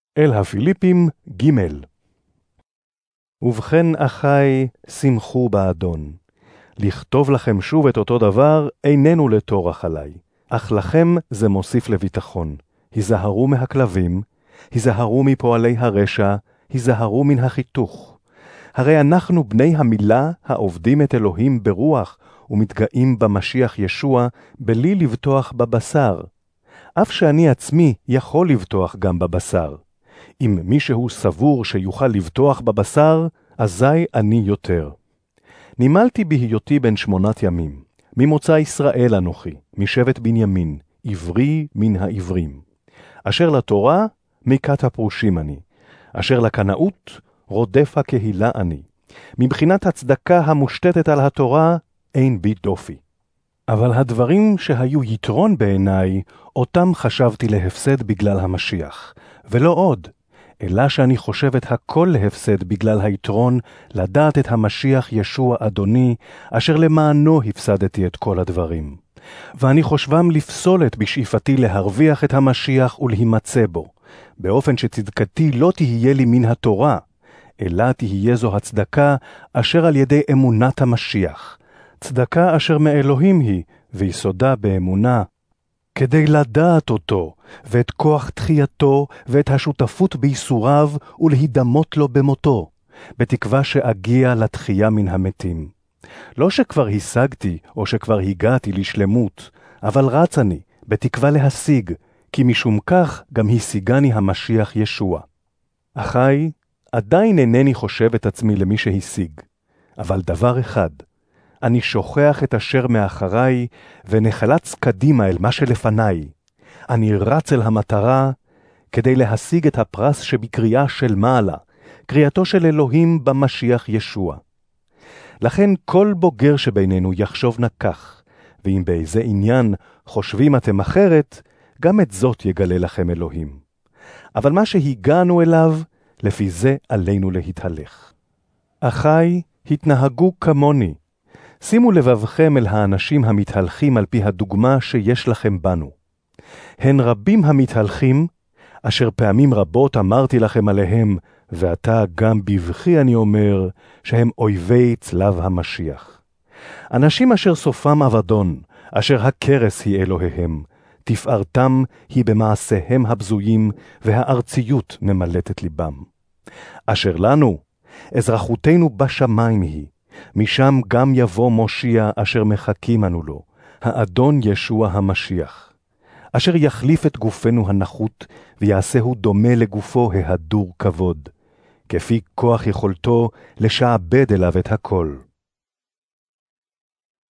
אל הפיליפים ג' ובכן אחי, שמחו באדון. לכתוב לכם שוב את אותו דבר איננו לטורח עלי, אך לכם זה מוסיף לביטחון. היזהרו מהכלבים, היזהרו מפועלי הרשע, היזהרו מן החיתוך. הרי אנחנו בני המילה העובדים את אלוהים ברוח ומתגאים במשיח ישוע בלי לבטוח בבשר. אף שאני עצמי יכול לבטוח גם בבשר. אם מישהו סבור שיוכל לבטוח בבשר, אזי אני יותר. נימלתי בהיותי בן 8 ימים, ממוצא ישראל אנוכי, משבט בנימין, עברי מן העברים. אשר לתורה, מכת הפרושים אני. אשר לקנאות, רודף הקהילה אני. מבחינת הצדקה המושתתת על התורה, אין בי דופי. אבל הדברים שהיו יתרון בעיניי, אותם חשבתי להפסד בגלל המשיח, ולא עוד, אלא שאני חושב את הכל להפסד בגלל היתרון לדעת את המשיח ישוע אדוני, אשר למענו הפסדתי את כל הדברים. ואני חושבם לפסולת בשאיפתי להרוויח את המשיח ולהימצא בו, באופן שצדקתי לא תהיה לי מן התורה, אלא תהיה זו הצדקה אשר על ידי אמונת המשיח, צדקה אשר מאלוהים היא, ויסודה באמונה, כדי לדעת אותו, ואת כוח תחייתו, ואת השותפות בייסוריו, ולהידמות לו במותו, בתקווה שאגיע לתחייה מן המתים. לא שכבר השגתי, או שכבר הגעתי לשלמות, אבל רץ אני, בתקווה להשיג, כי משום כך גם השיגני המשיח ישוע. אחי, עדיין אינני חושב את עצמי למי שהשיג, אבל דבר אחד, אני שוכח את אשר מאחריי, ונחלץ קדימה אל מה שלפניי. אני רץ אל המטרה, כדי להשיג את הפרס שבקריאה של מעלה, קריאתו של אלוהים במשיח ישוע. לכן כל בוגר שבינינו יחשוב נקח, ואם באיזה עניין חושבים אתם אחרת, גם את זאת יגלה לכם אלוהים. אבל מה שהגענו אליו, לפי זה עלינו להתהלך. אחי, התנהגו כמוני. שימו לבבכם אל האנשים המתהלכים על פי הדוגמה שיש לכם בנו. הן רבים המתהלכים, אשר פעמים רבות אמרתי לכם עליהם, ועתה גם בבכי אני אומר, שהם אויבי צלב המשיח. אנשים אשר סופם אבדון, אשר הכרס היא אלוהיהם, תפארתם היא במעשיהם הבזויים, והארציות ממלאת ליבם. אשר לנו, אזרחותנו בשמיים היא, משם גם יבוא מושיע אשר מחכים אנו לו, האדון ישוע המשיח, אשר יחליף את גופנו הנחות, ויעשהו דומה לגופו ההדור כבוד, כפי כוח יכולתו לשעבד אליו את הכל.